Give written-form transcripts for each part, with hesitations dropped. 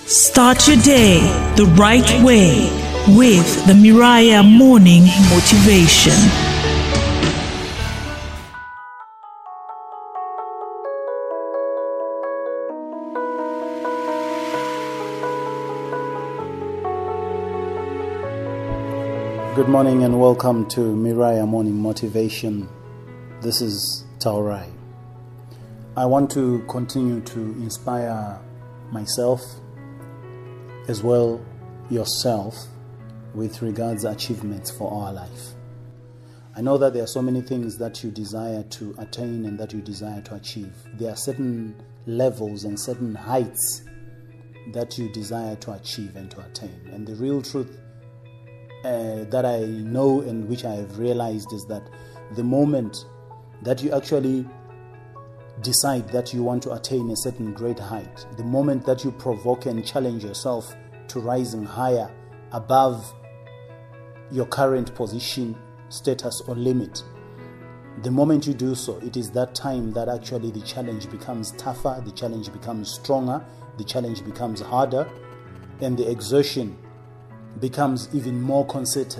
Start your day the right way with the Moriah Morning Motivation. Good morning and welcome to Moriah Morning Motivation. This is Taurai. I want to continue to inspire myself as well yourself with regards to achievements for our life. I know that there are so many things that you desire to attain and that you desire to achieve. There are certain levels and certain heights that you desire to achieve and to attain. And the real truth that I know and which I have realized is that the moment that you actually decide that you want to attain a certain great height, the moment that you provoke and challenge yourself to rising higher above your current position, status or limit, the moment you do so, it is that time that actually the challenge becomes tougher, the challenge becomes stronger, the challenge becomes harder, and the exertion becomes even more concerted.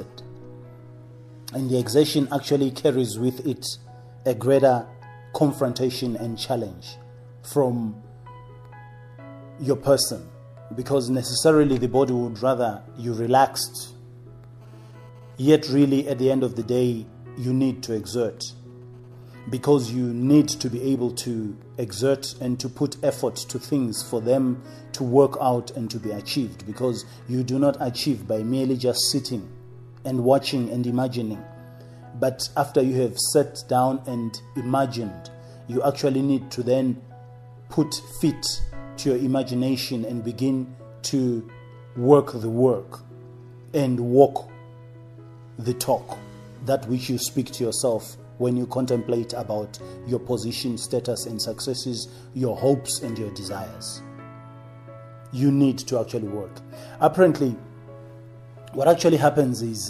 And the exertion actually carries with it a greater confrontation and challenge from your person, because necessarily the body would rather you relaxed, yet really at the end of the day you need to exert, because you need to be able to exert and to put effort to things for them to work out and to be achieved, because you do not achieve by merely just sitting and watching and imagining. But after you have sat down and imagined, you actually need to then put feet to your imagination and begin to work the work and walk the talk, that which you speak to yourself when you contemplate about your position, status and successes, your hopes and your desires. You need to actually work. Apparently, what actually happens is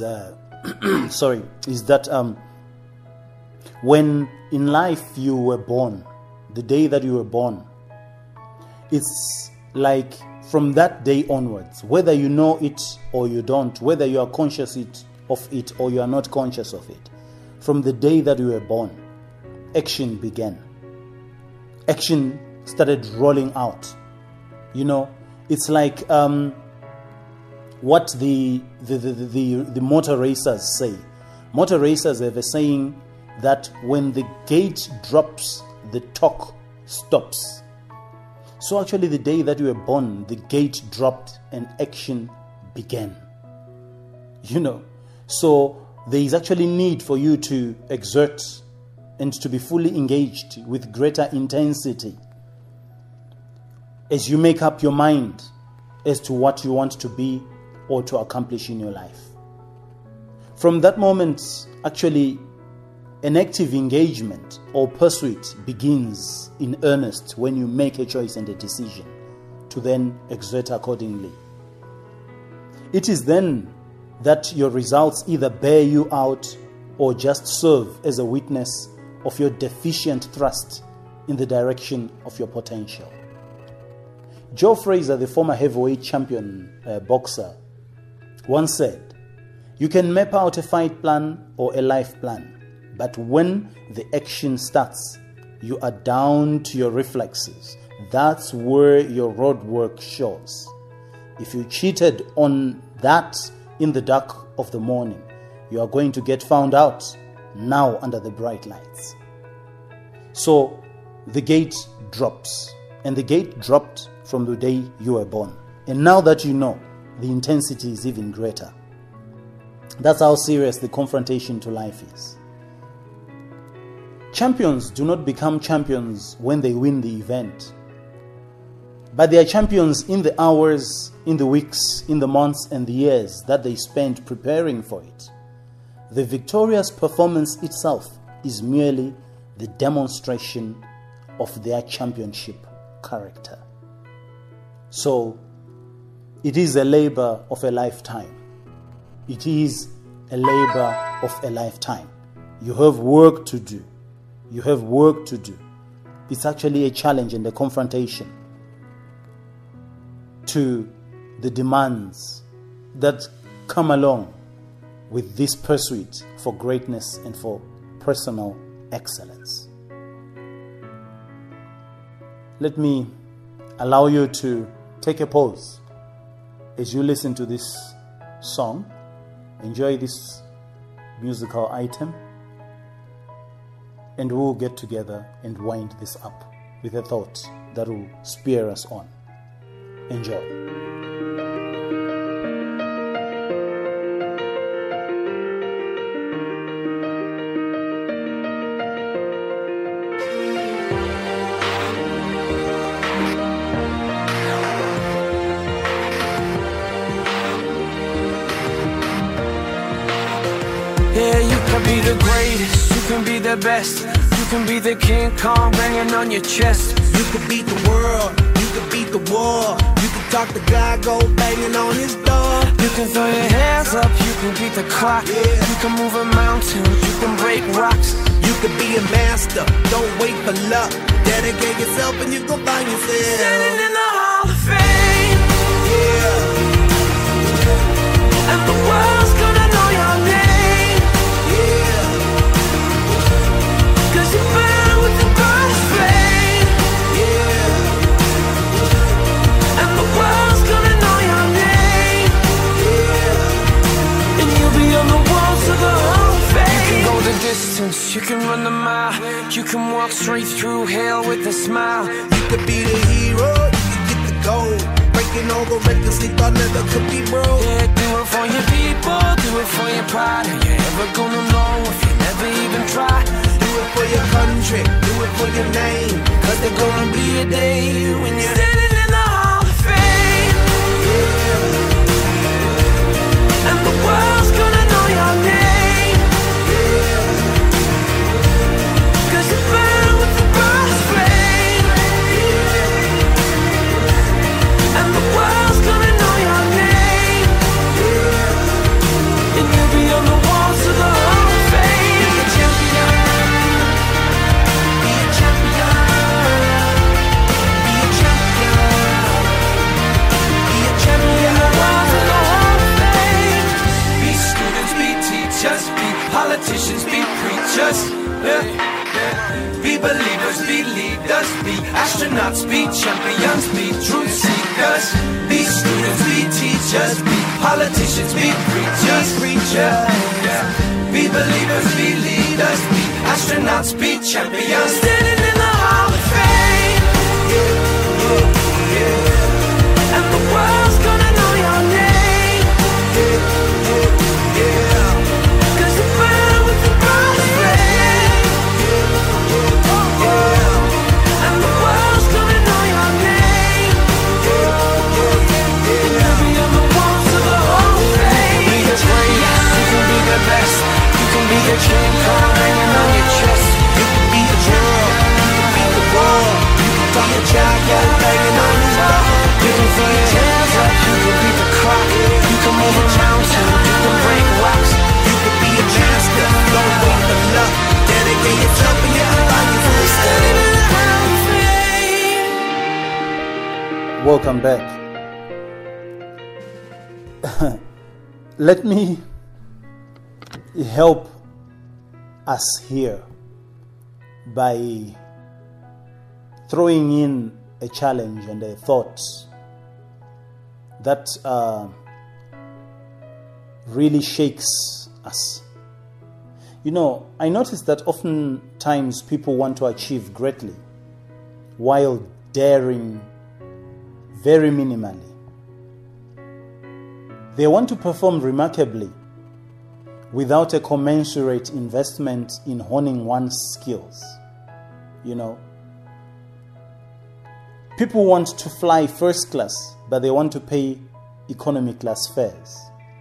that when in life you were born, the day that you were born, it's like from that day onwards, whether you know it or you don't, whether you are conscious of it or you are not conscious of it, from the day that you were born, action began. Action started rolling out. You know, it's like what the motor racers say. Motor racers have a saying that when the gate drops, the talk stops. So actually the day that you were born, the gate dropped and action began. You know, so there is actually need for you to exert and to be fully engaged with greater intensity as you make up your mind as to what you want to be or to accomplish in your life. From that moment, actually, an active engagement or pursuit begins in earnest when you make a choice and a decision to then exert accordingly. It is then that your results either bear you out or just serve as a witness of your deficient thrust in the direction of your potential. Joe Frazier, the former heavyweight champion boxer, once said, "You can map out a fight plan or a life plan, but when the action starts, you are down to your reflexes. That's where your road work shows. If you cheated on that in the dark of the morning, you are going to get found out now under the bright lights." So the gate drops, and the gate dropped from the day you were born. And now that you know, the intensity is even greater. That's how serious the confrontation to life is. Champions do not become champions when they win the event, but they are champions in the hours, in the weeks, in the months and the years that they spend preparing for it. The victorious performance itself is merely the demonstration of their championship character. So, it is a labor of a lifetime. It is a labor of a lifetime. You have work to do. You have work to do. It's actually a challenge and a confrontation. to the demands that come along with this pursuit for greatness and for personal excellence. Let me allow you to take a pause as you listen to this song. Enjoy this musical item, and we'll get together and wind this up with a thought that will spur us on. Enjoy. Yeah, you can be the greatest, you can be the best, you can be the King Kong banging on your chest. You could beat the world, you could beat the war. You could talk to God, go banging on his door. You can throw your hands up, you can beat the clock. You can move a mountain, you can break rocks. You could be a master, don't wait for luck. Dedicate yourself and you go find yourself Standing in the Hall of Fame, yeah. and the world's gonna know your name, Yeah, 'cause you burn with the brightest flame, yeah, and the world's gonna know your name, yeah. and you'll be on the walls of the Hall of Fame. You can go the distance, you can run the mile, you can walk straight through hell with a smile. You could be the hero, you could get the gold. Breaking all the records they thought never could be broke. Yeah, do it for your people, do it for your pride. Are you ever gonna know if you never even try? Do it for your country, do it for your name. 'Cause there's gonna be a day when you're Standing in the Hall of Fame, and the world's gonna know your name, 'cause you burn with the brightest flame, and the world's gonna know your name, and you'll be on the walls of the Hall of Fame. Be a champion, be a champion, be a champion, be a champion. Walls of the Hall of Fame. Be students, be teachers, be politicians, be preachers. Be believers, be leaders, be astronauts, be champions, be truth seekers. Be students, be teachers, be politicians, be preachers. Be believers, be leaders, be astronauts, be champions. Standing in the Hall of Fame, and the world's gonna know your name, 'cause you burn with the brightest flame, and the world's gonna know your name, and you'll be on the walls of the Hall of Fame. You can be the greatest, you can be the best, you can be the King Kong hanging on your chest. You could be the world, you could be the war. You could talk to God, go banging on his door. You can throw your hands up, you can beat the clock. You can move a mountain, you can break rocks. You could be a master, don't wait for luck. Dedicate yourself and you can find yourself. Standing in the Hall of Fame. Welcome back. Let me help us here by throwing in a challenge and a thought that really shakes us. You know, I notice that oftentimes people want to achieve greatly while daring very minimally. They want to perform remarkably without a commensurate investment in honing one's skills. You know, people want to fly first class, but they want to pay economy class fares.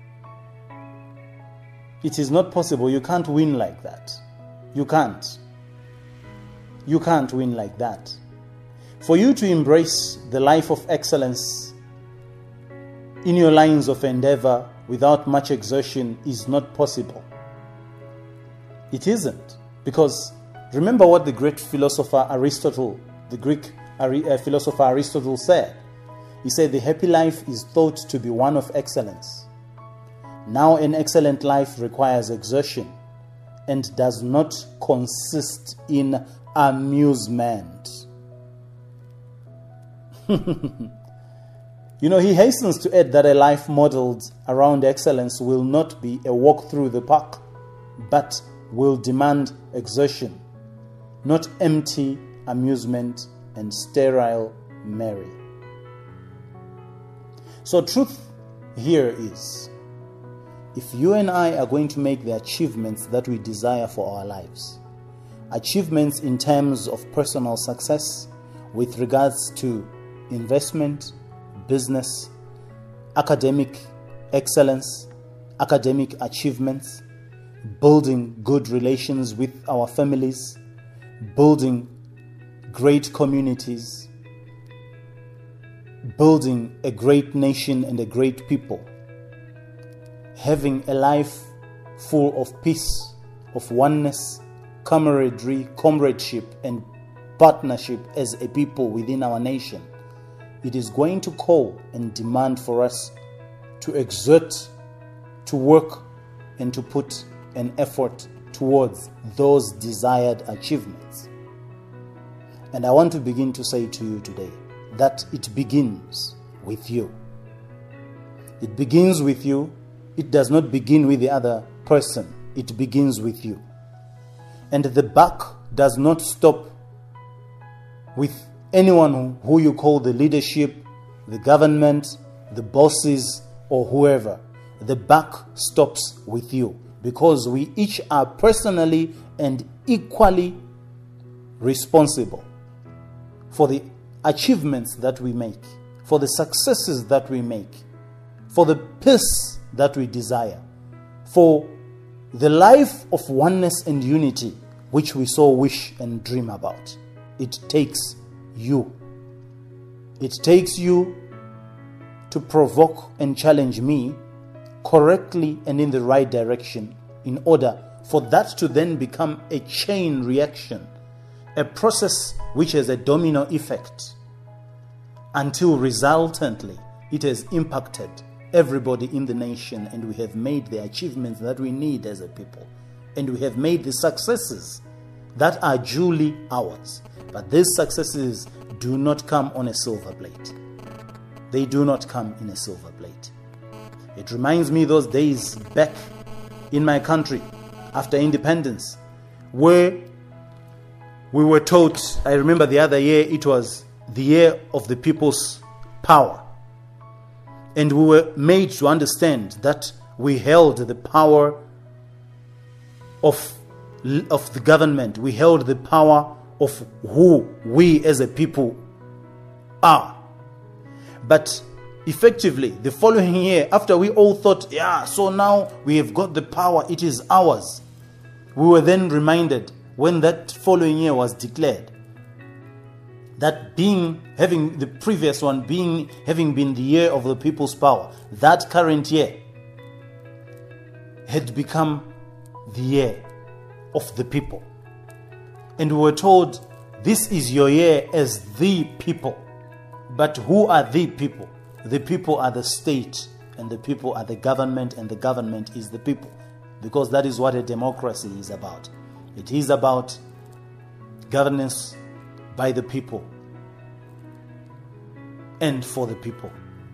It is not possible. You can't win like that. You can't. You can't win like that. For you to embrace the life of excellence in your lines of endeavor without much exertion is not possible. It isn't. Because remember what the great philosopher Aristotle, the Greek philosopher Aristotle said. He said the happy life is thought to be one of excellence. Now an excellent life requires exertion and does not consist in amusement. He hastens to add that a life modeled around excellence will not be a walk through the park, but will demand exertion, not empty amusement and sterile merry. So truth here is, if you and I are going to make the achievements that we desire for our lives, achievements in terms of personal success with regards to investment, business, academic excellence, academic achievements, building good relations with our families, building great communities, building a great nation and a great people, having a life full of peace, of oneness, camaraderie, comradeship, and partnership as a people within our nation, it is going to call and demand for us to exert, to work, and to put an effort towards those desired achievements. And I want to begin to say to you today that it begins with you. It begins with you. It does not begin with the other person. It begins with you. And the buck does not stop with anyone who you call the leadership, the government, the bosses, or whoever. The buck stops with you, because we each are personally and equally responsible for the achievements that we make, for the successes that we make, for the peace that we desire, for the life of oneness and unity which we so wish and dream about. It takes you. It takes you to provoke and challenge me correctly and in the right direction, in order for that to then become a chain reaction, a process which has a domino effect, until resultantly it has impacted everybody in the nation, and we have made the achievements that we need as a people, and we have made the successes that are duly ours. But these successes do not come on a silver plate. They do not come in a silver plate. It reminds me those days back in my country after independence, where we were taught, I remember the other year, it was the year of the people's power. And we were made to understand that we held the power of the government. We held the power of who we as a people are. But effectively, the following year, after we all thought, so now we have got the power, it is ours, we were then reminded, when that following year was declared, that having the previous one having been the year of the people's power, that current year had become the year of the people. And we were told, this is your year as the people. But who are the people? The people are the state, and the people are the government, and the government is the people. Because that is what a democracy is about. It is about governance by the people and for the people.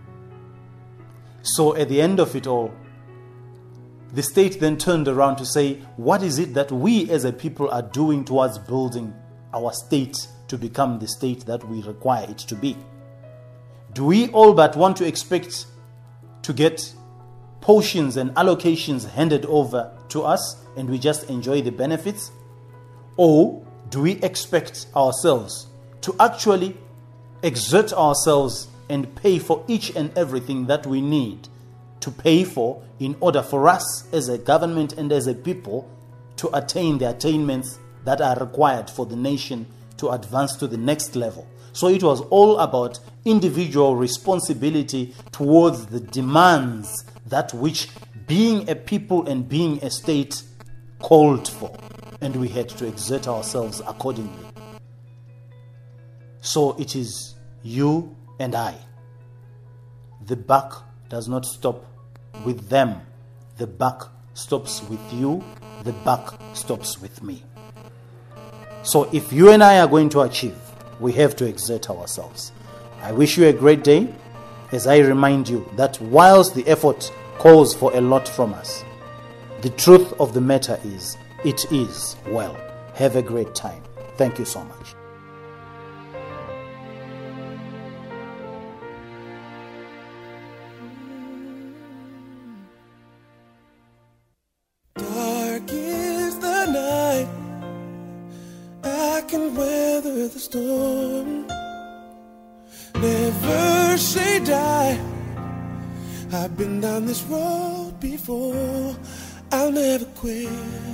So at the end of it all, the state then turned around to say, what is it that we as a people are doing towards building our state to become the state that we require it to be? Do we all but want to expect to get portions and allocations handed over to us and we just enjoy the benefits? Or do we expect ourselves to actually exert ourselves and pay for each and everything that we need to pay for in order for us as a government and as a people to attain the attainments that are required for the nation to advance to the next level? So it was all about individual responsibility towards the demands that which being a people and being a state called for, and we had to exert ourselves accordingly. So it is you and I the buck does not stop with them. The buck stops with you. The buck stops with me. So if you and I are going to achieve, we have to exert ourselves. I wish you a great day as I remind you that whilst the effort calls for a lot from us, the truth of the matter is, it is well. Have a great time. Thank you so much. Dark is the night, I can weather the storm. Never say die, I've been down this road before. I'll never quit,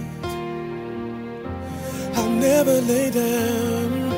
I'll never lay down.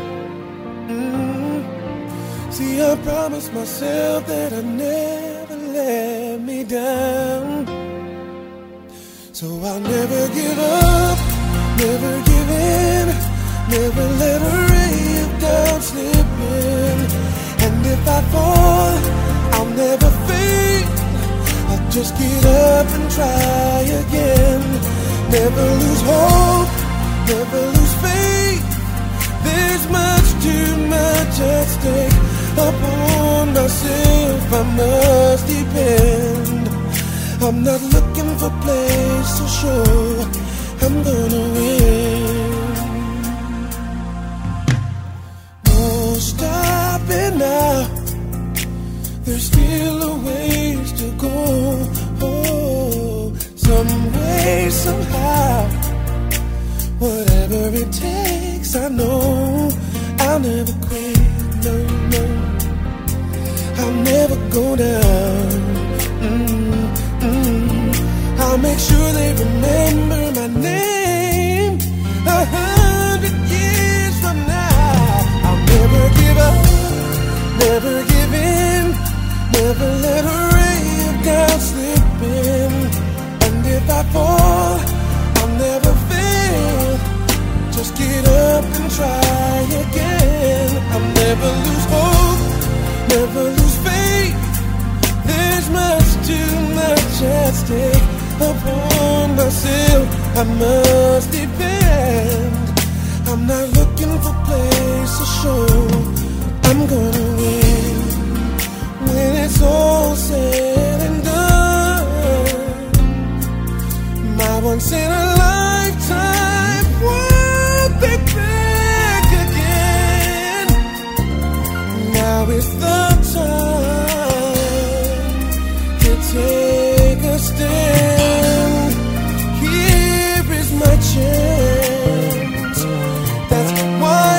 See, I promised myself that I'd never let me down. So I'll never give up, never give in, never let a ray of doubt slip in. And if I fall, I'll never fade, I'll just get up and try again. Never lose hope, never lose faith. There's much too much at stake. Upon myself I must depend. I'm not looking for place to show I'm gonna win. No stopping now, there's still a ways to go. Oh, some way, somehow, whatever it takes, I know I'll never quit. No, no, I'll never go down. I'll make sure they remember my name 100 years from now. I'll never give up, never give in, never let a ray of doubt slip in. And if I fall, I'll never fail, just get up and try again. I'll never lose hope, never lose faith. There's much too much at stake. Upon myself I must depend. I'm not looking for place to show I'm gonna win. When it's all said and done, my once in a lifetime won't be back again. Now is the time to take a stand. My chance. That's why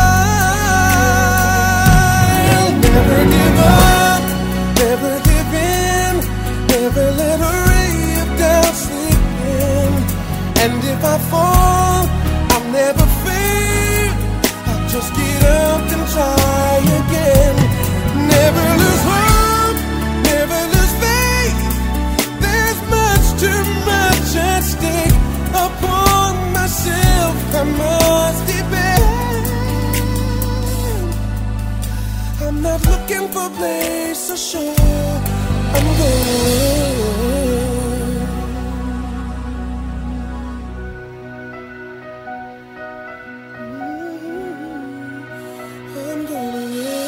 I'll never give up, never give in, never let a ray of doubt slip in. And if I fall, I'll never fail, I'll just get up and try again. Never lose hope, never lose faith. There's much too much at stake. Upon myself I must depend. I'm not looking for a place to show I'm gonna win. I'm gonna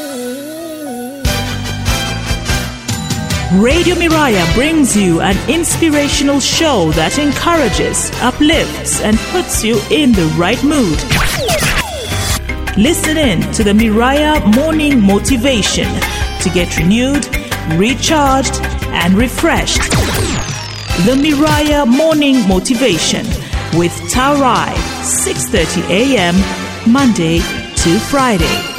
win. Radio Miraya brings you an inspirational show that encourages, uplifts, and puts you in the right mood. Listen in to the Miraya Morning Motivation to get renewed, recharged, and refreshed. The Miraya Morning Motivation with Taurai, 6:30 a.m. Monday to Friday.